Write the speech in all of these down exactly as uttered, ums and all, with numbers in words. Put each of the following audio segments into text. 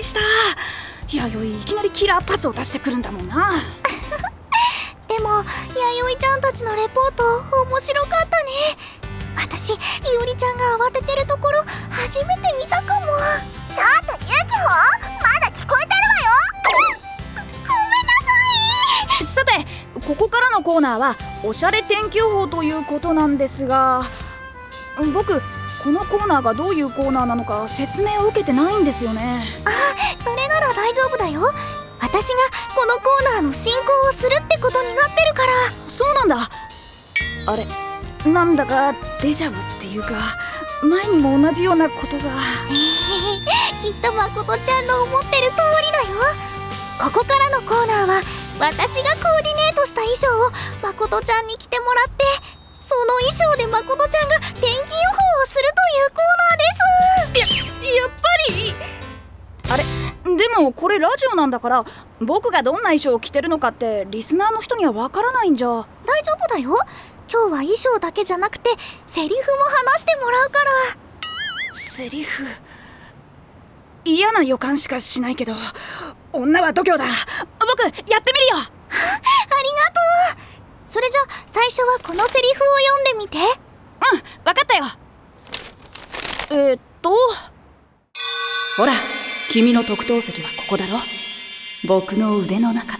りした。弥生いきなりキラーパスを出してくるんだもんな。 でも弥生ちゃんたちのレポート面白かったね。私いおりちゃんが慌ててるところ初めて見たかも。 ちょっとゆきほ、まだ聞こえてるわよ。 ご、ごめんなさい。 さて、ここからのコーナーはおしゃれ天気予報ということなんですが、僕このコーナーがどういうコーナーなのか説明を受けてないんですよね。 あ、それなら大丈夫だよ。私がこのコーナーの進行をするってことになってるから。 そうなんだ。あれ、なんだかデジャブっていうか、前にも同じようなことが。 きっとまことちゃんの思ってる通りだよ。ここからのコーナーは私がコーディネートした衣装をまことちゃんに着てもらって、その衣装でまことちゃんが天気予報をするというコーナーです。 や、やっぱりあれ、でもこれラジオなんだから、僕がどんな衣装を着てるのかってリスナーの人にはわからないんじゃ。 大丈夫だよ。今日は衣装だけじゃなくてセリフも話してもらうから。 セリフ、嫌な予感しかしないけど、女は度胸だ。僕やってみるよ。ありがとう。それじゃ最初はこのセリフを読んでみて。うん、 わかったよ。えー、っとほら、君の特等席はここだろ。僕の腕の中って、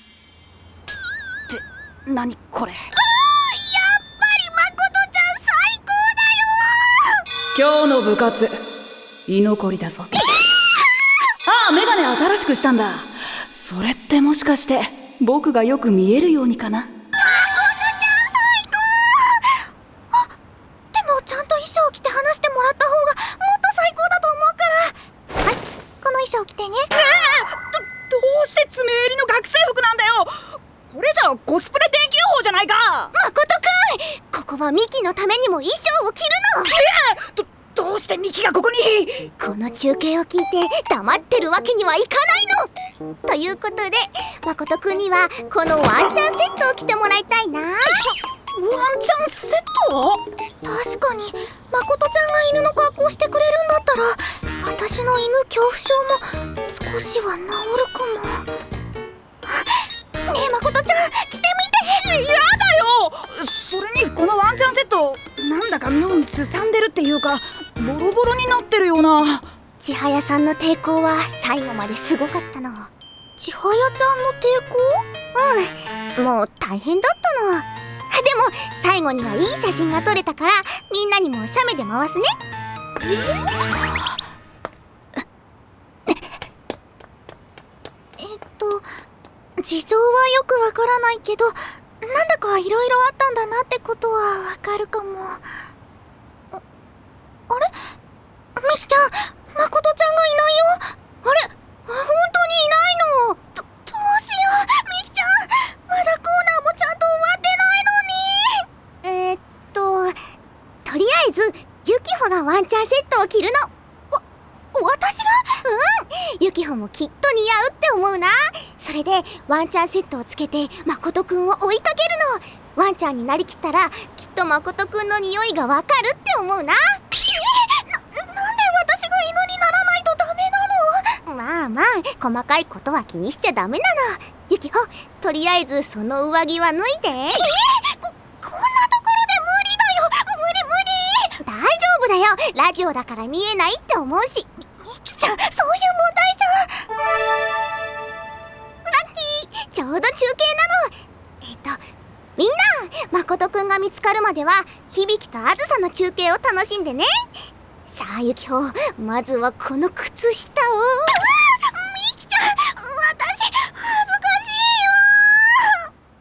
何これ。 うー、やっぱりまことちゃん最高だよ。 今日の部活居残りだぞ。ああ、メガネ新しくしたんだ。それってもしかして僕がよく見えるようにかな。 ちゃんと衣装を着て話してもらった方がもっと最高だと思うから。はい、この衣装着てね。えー、ど, どうして爪襟の学生服なんだよ。これじゃコスプレ天気予報じゃないか。 まことくん、ここはミキのためにも衣装を着るの。 えー、ど, どうしてミキがここに。 この中継を聞いて黙ってるわけにはいかないの。ということでまことくんにはこのワンちゃんセットを着てもらいたいな。 ワンちゃんセット？ 確かにまことちゃんが犬の格好してくれるんだったら、私の犬恐怖症も少しは治るかも。ねえまことちゃん着てみて。 やだよ。それにこのワンちゃんセット、なんだか妙にすさんでるっていうか、ボロボロになってるような。 千早さんの抵抗は最後まですごかったの。千早ちゃんの抵抗？うん、もう大変だったの。でも最後にはいい写真が撮れたから、みんなにも写メで回すね。えっと事情はよくわからないけど、なんだかいろいろあったんだなってことはわかるかも。あ、あれ、みきちゃん、まことちゃんがいないよ。あれ、本当にいないの。ど、どうしよう。みきちゃん、まだコーナーもちゃんと終わってないのに。えー、っととりあえずユキホがワンちゃんセットを着るの。わ、私が？うん、ユキホもきっと似合うって思うな。それでワンちゃんセットをつけてまことくんを追いかけるの。ワンちゃんになりきったらきっとまことくんの匂いがわかるって思うな。え、な、なんで私が犬にならないとダメなの？まあまあ、細かいことは気にしちゃダメなの。ユキホ、とりあえずその上着は脱いで。え、こ、こんなところで無理だよ。無理無理。大丈夫だよ。ラジオだから見えないって思うし。み、みきちゃん、そういう問題じゃ。ラッキー、ちょうど中継なの。えっとみんな、まことくんが見つかるまでは響とあずさの中継を楽しんでね。さあユキホ、まずはこの靴下を。